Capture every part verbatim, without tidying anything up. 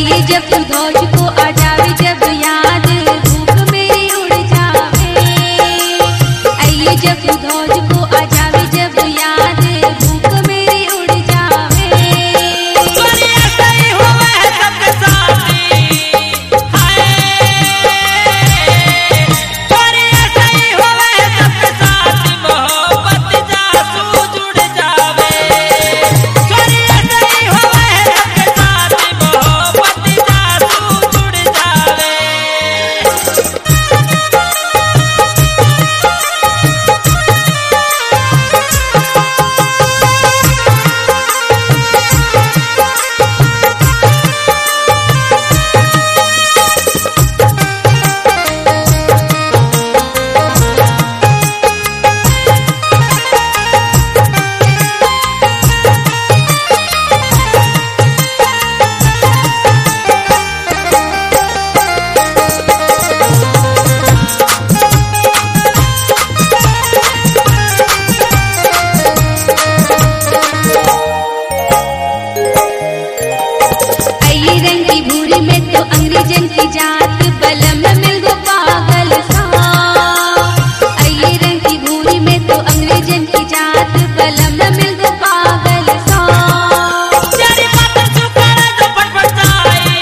आइए जब तू धौज को आ जावे, जब याद भूख मेरी उड़ जावे। आइए जब तू धौज को आ जावे, जब याद भूख मेरी उड़ जावे। ऐसा ही हुआ है सबके साथी, हाय ऐसा ही हुआ है सबके साथी, मोहब्बत जासू जुड़ जावे। ऐसा ही हुआ है सबके साथी, मोहब्बत जासू जुड़ जावे। आइए रंग की भूरी में तो अंग्रेजन की जात, बलम मिल गो पागल सा। आइए रंग की भूरी में तो अंग्रेजन की जात, बलम मिल गो पागल सा। तेरी बातों से करे तो फटफटाई,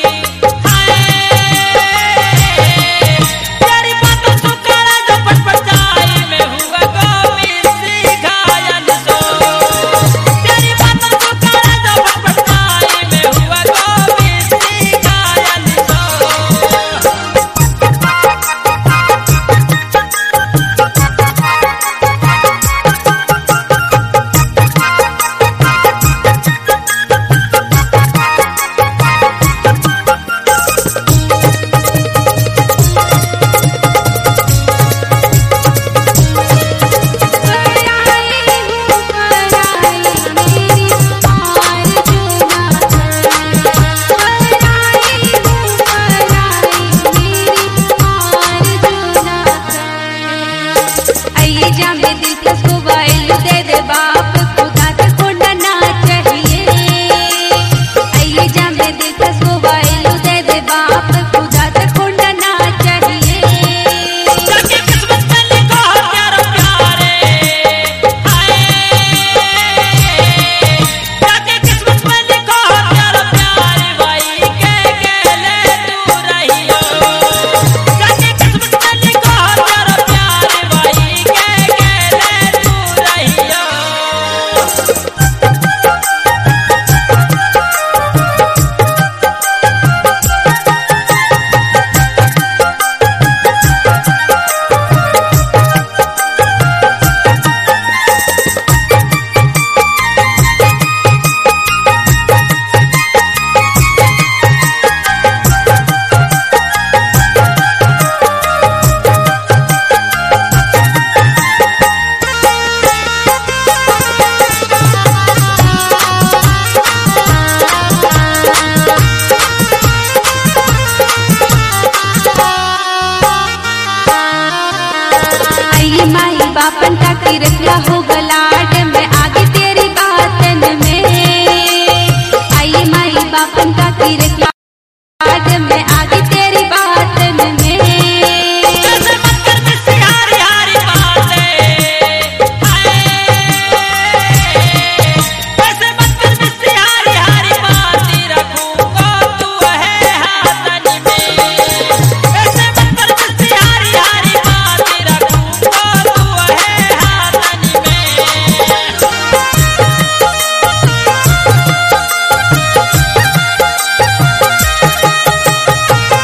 हाय तेरी बातों से करे तो फटफटाई, मैं हुआ गोविंद सिंह घायल सो। तेरी बातों से करे तो फटफटाई, मैं हुआ गोविंद सिंह घायल सो। आइए जामे दिलकश को वाइल दे दे बाप, खुदा से खोना ना चाहिए। आइए जामे दिलकश को वाइल दे दे बाप, खुदा से खोना ना चाहिए। जाके किस्मत में लिखा हो प्यारा प्यारे, हाय जाके किस्मत में लिखा हो प्यारा प्यारे, भाई के गेले तू रहियो। जाके किस्मत में लिखा हो प्यारा प्यारे, भाई के गेले तू रहियो। आइए माई बापन का की रखला हो गलाड में, आगे तेरी बातन में। आइए माई बापन का की रखला में, आगे तेरी बातन में। ऐसे मत कर मिस्सी हारी हारी बातें, हाय ऐसे मत कर मिस्सी हारी हारी बातें, रखूंगा तू है हाथन में। ऐसे मत कर मिस्सी हारी हारी बातें, रखूंगा तू है हाथन में।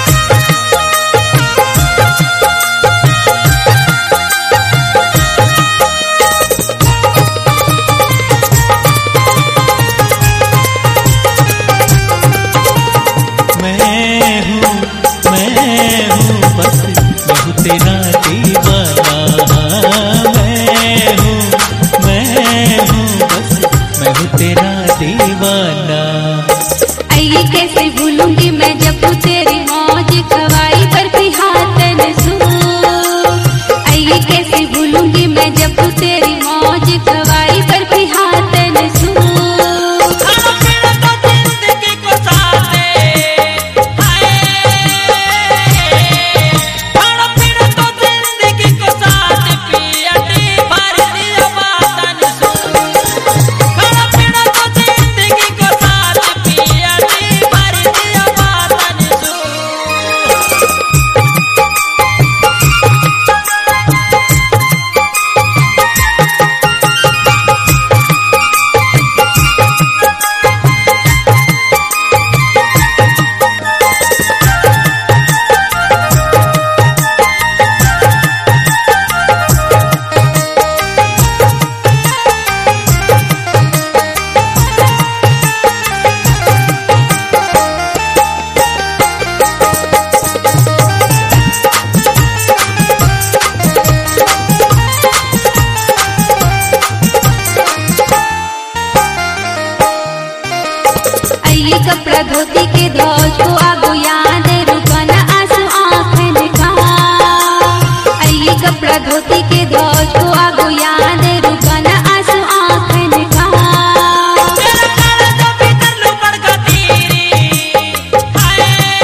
कपड़ा धोती के धौज को आगो याद रुकन आंसू आँखन का। आइए कपड़ा धोती के धौज को आगो याद रुकन आंसू आँखन का। तेरा काला जो भीतर लुकड़ का तीरी हाय,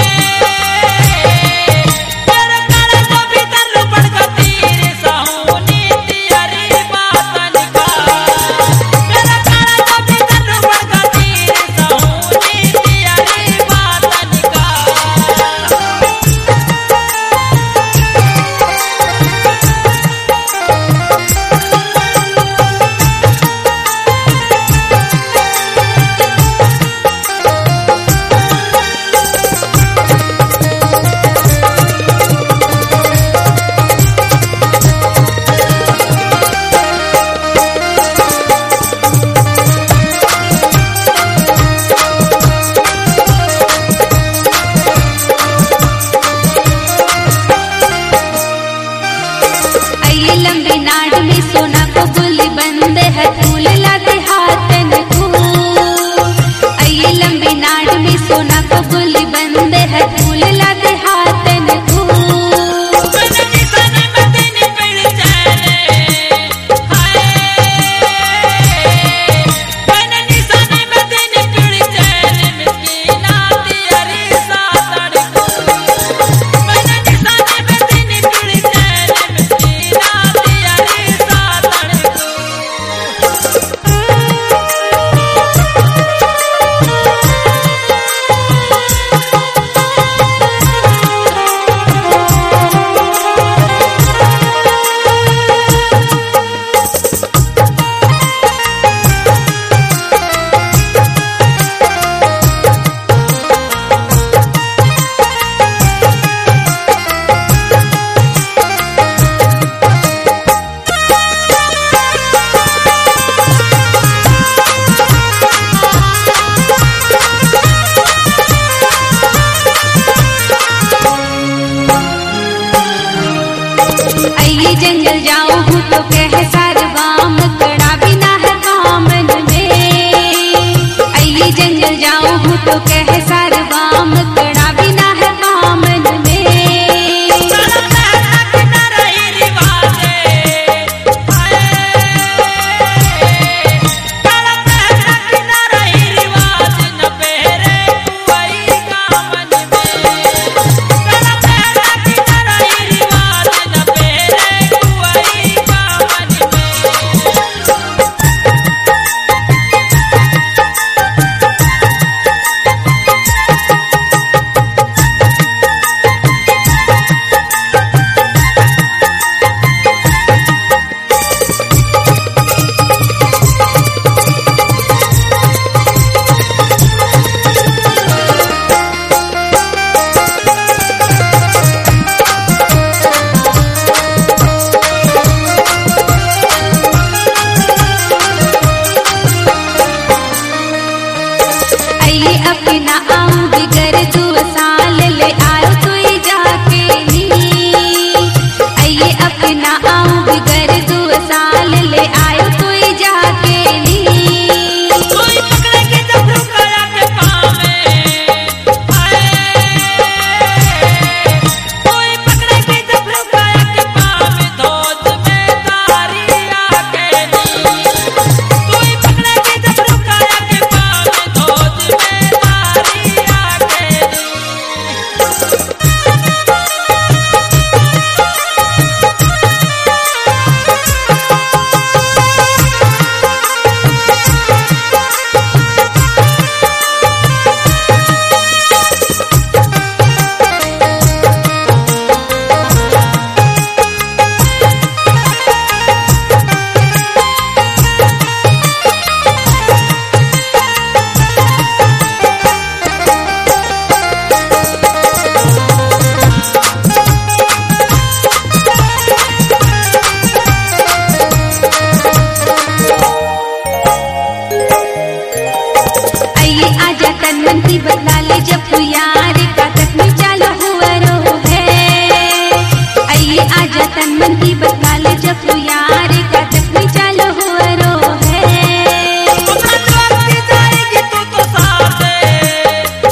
तेरा काला जो भीतर लुकड़ का तीरी साहुनी तियारी बातन का। तेरा काला जो भीतर लुकड़ का तीरी साहुनी तियारी बातन का। आइए लंबे नाड़ में सोना को गुल बंद है फूल लाते हाथन को। आइए लंबे नाड़ में सोना को गुल बंद है फूल लाते हाथन को। मैंने निशाने में तेरी पीड़ चैने हाय, मैंने निशाने में तेरी पीड़ चैने मिस्कीना तियारी सातड़ को। मैंने निशाने में तेरी पीड़ चैने मिस्कीना तियारी सातड़ को। आइए जंगल जाऊं हूँ तो कह सारवाम कड़ा बिना है कामन में। आइए जंगल जाऊं हूँ तो कह सारवाम कड़ा बिना है कामन में। काला पहना के न रही रिवाजे हाय, काला पहना के न रही रिवाज न पहरे कुंवारी कामन में। काला पहना के न रही रिवाज न पहरे कुंवारी कामन में। आइए अपना आऊं बिगर दो साल ले आयो तो ही जाके नी। आइए अपना आऊं बिगर दो साल ले आयो तो ही जाके नी। कोई पकड़े के जबरू काया के पावे हाय, कोई पकड़े के जबरू काया के पावे धोज में तारी आके नी। कोई पकड़े के जबरू काया के पावे धोज में तारी आके नी। आइए आजा तन मन की बदला ले जब तू यार का तक में चालो हुआ रो है। आइए आजा तन मन की बदला ले जब तू यार का तक में चालो हुआ रो है। अपना जवाब की जाएगी तू तो साथे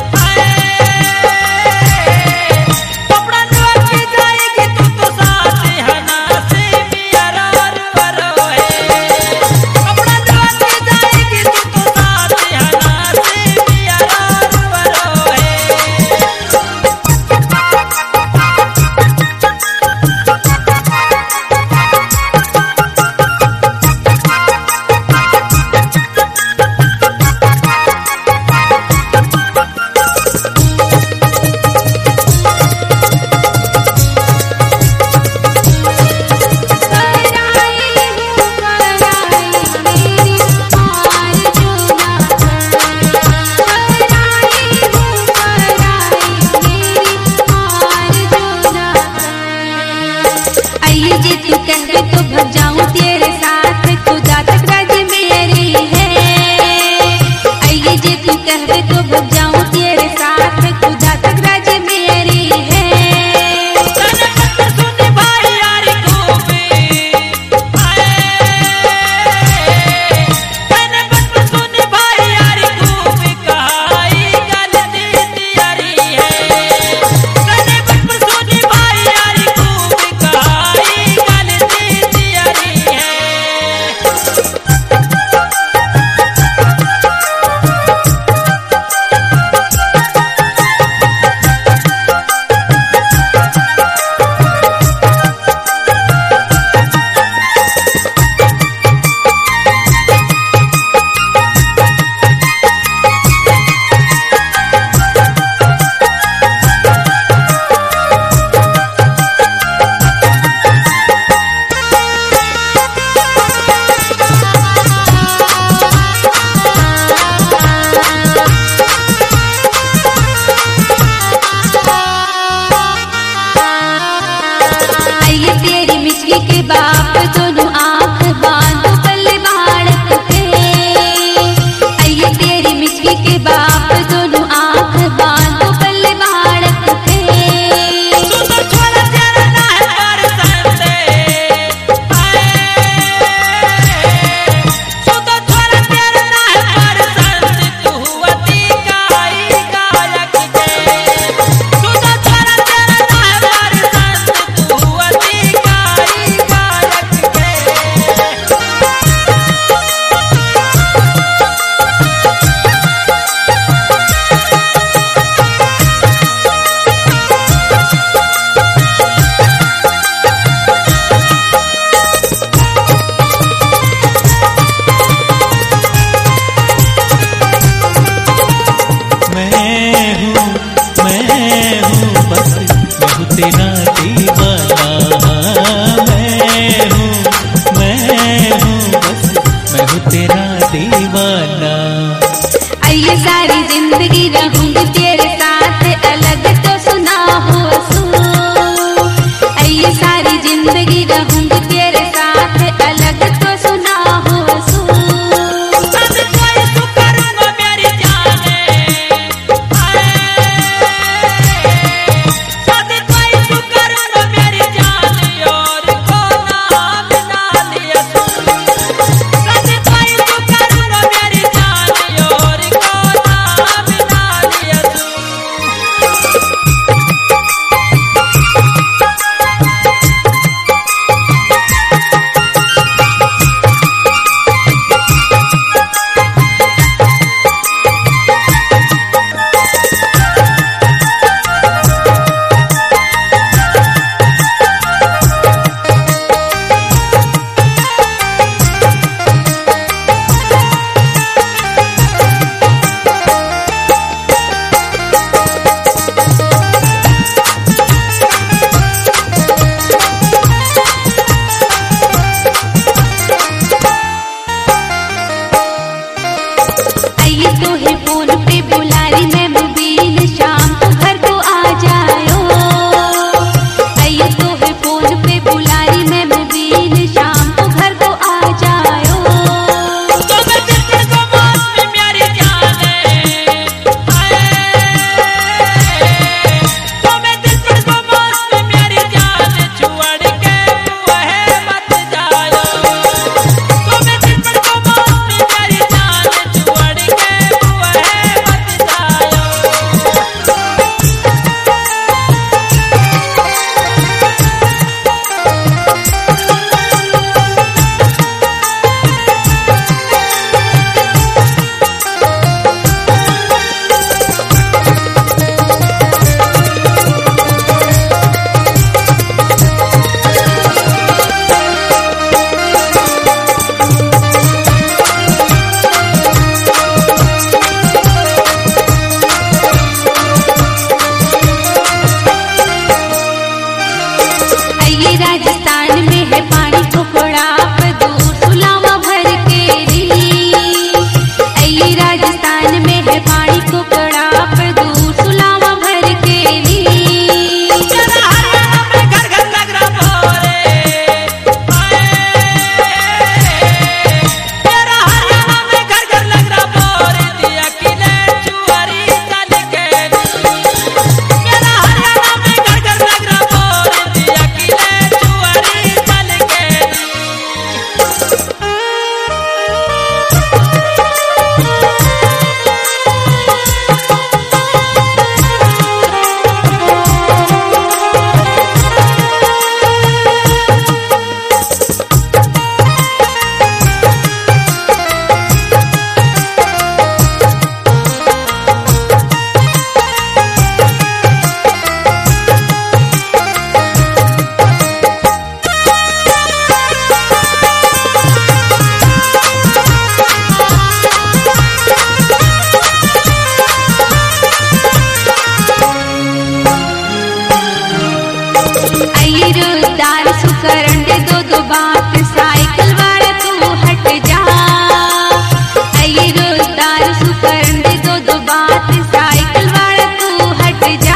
हो जाऊं तेरे साथ, खुदा तक राजी मेरी है। तने बत सुनी भाई यारी खूबी आए, तने बत सुनी भाई यारी खूबी कहाई गलती तियारी है। तने बत सुनी भाई यारी खूबी कहाई गलती तियारी है। आइए तेरी मिचकी के बाप दोनों आंख बांधो पल्ले बाड़क पे। आइए तेरी मिचकी के बाप दोनों आंख बांधो पल्ले बाड़क पे। तू तो छोड़ा तेरा ना है पर संते आए, तू तो छोड़ा तेरा ना है पर संते तू हुआती गाई गायक के। तू तो छोड़ा तेरा ना है पर संते तू हुआती गाई गायक के। मैं हूँ मैं हूँ बस मैं हूँ तेरा दीवाना। मैं हूँ मैं हूँ बस मैं हूँ तेरा दीवाना। आइए सारी जिंदगी रहूंगी तेरे साथ, अलग तो सुना हो सू। आइए सारी जिंदगी रहूंगी तेरे साथ, अलग तो सुना हो सू। सब कोई तू करूँगा मेरी जाने आए, सब कोई तू करूँगा मेरी जाने और को नाम ना लिया तू। सब कोई तू करूँगा मेरी जाने और को नाम ना लिया तू। आइए तो है फोन पे बुला रही मैं मुबीन, शाम को घर को आ जाओ। आइए तो है फोन पे बुला रही मैं मुबीन, शाम को घर को आ जाओ। तो मैं दिल को मौत में मेरी जाने आए, तो मैं दिल को मौत में मेरी जाने छोड़ के वह मत जाओ। तो मैं दिल को मौत में मेरी जाने छोड़ के वह मत जाओ। आइए राजस्थान में है पानी टुकड़ा पे दूर सुलावा भर के री। आइए राजस्थान में है पानी टुकड़ा पे दूर सुलावा भर के री। तेरा हरियाणा में घर घर लग रहा भोरे आए, तेरा हरियाणा में घर घर लग रहा भोरे दिया किले चुहरी दो बात साइकिल वाला तू हट जा। आइए रोजदार सुकरण दे दो दो बात साइकिल वाला तू हट जा।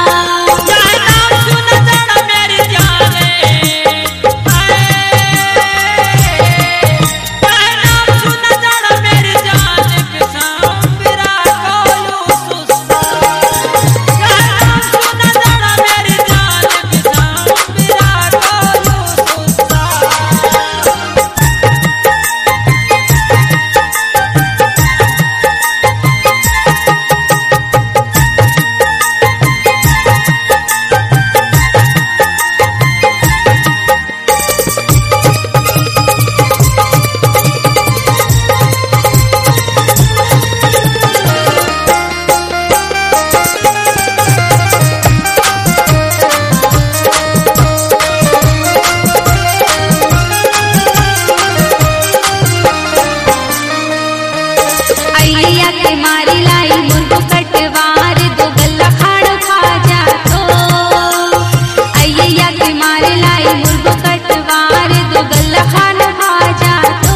अय्या के मारी लाई मुर्गो कटवार दो गल्ला खाड़ो खा जा तो। अय्या के मारी लाई मुर्गो कटवार दो गल्ला खाना खा जा तो।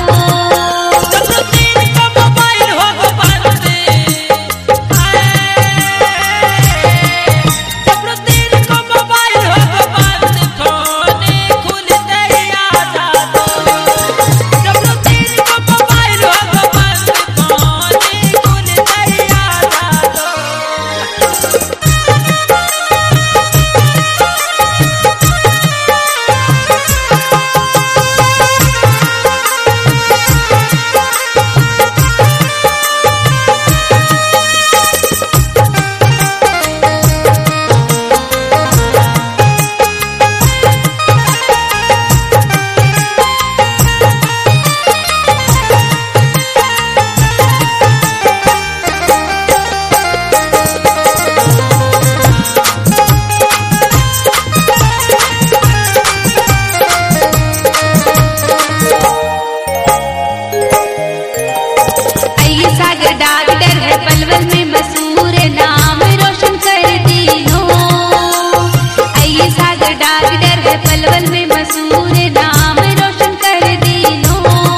सागर डॉक्टर है पलवल में मशहूर नाम रोशन कर दीनो। आइए सागर डॉक्टर है पलवल में मशहूर नाम रोशन कर दीनो।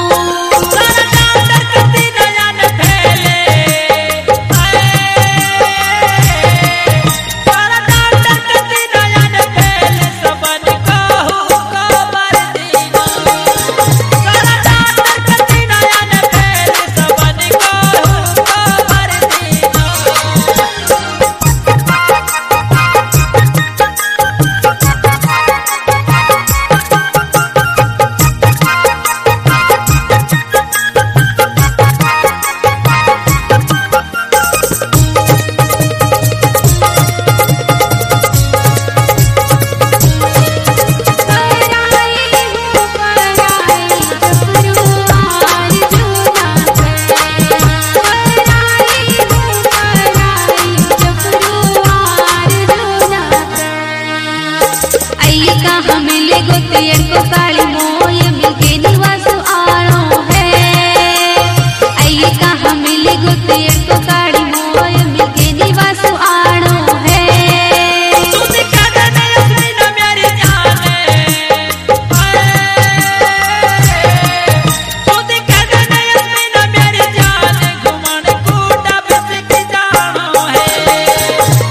मिले गोतियन को काली मोय मिलके निवास आनो है। आइए कहाँ मिले गोतियन को काली मोय मिलके निवास आनो है।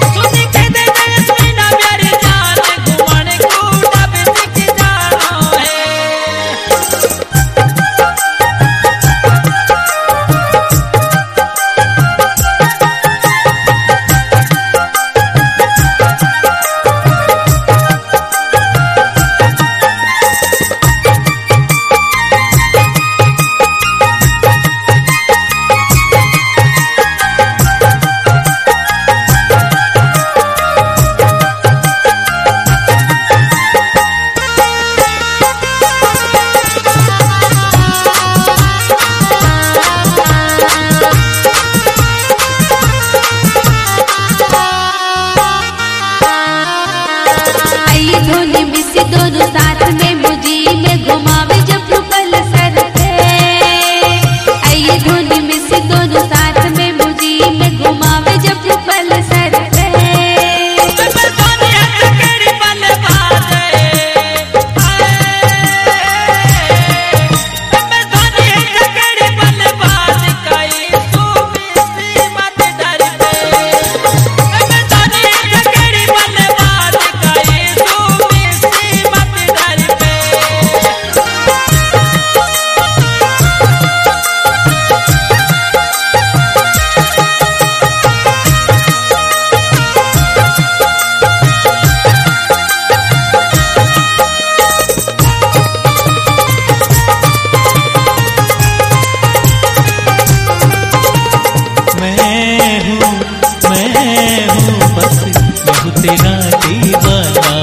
है मैं हूँ बस मैं हूँ तेरा दीवाना।